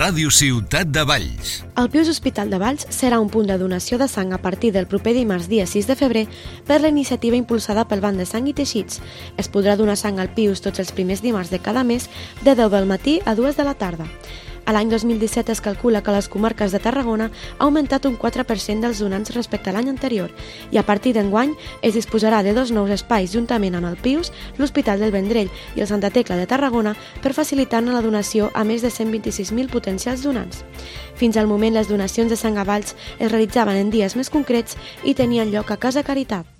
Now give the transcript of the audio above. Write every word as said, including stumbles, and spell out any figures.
Ràdio Ciutat de Valls. El Pius Hospital de Valls serà un punt de donació de sang a partir del proper dimarts dia sis de febrer per la iniciativa impulsada pel Banc de Sang i Teixits. Es podrà donar sang al Pius tots els primers dimarts de cada mes de deu del matí a dues de la tarda. A l'any dos mil disset es calcula que les comarques de Tarragona ha augmentat un quatre per cent dels donants respecte a l'any anterior i a partir d'enguany es disposarà de dos nous espais juntament amb el Pius, l'Hospital del Vendrell i el Santa Tecla de Tarragona per facilitar-ne la donació a més de cent vint-i-sis mil potencials donants. Fins al moment les donacions de sang a Valls es realitzaven en dies més concrets i tenien lloc a Casa Caritat.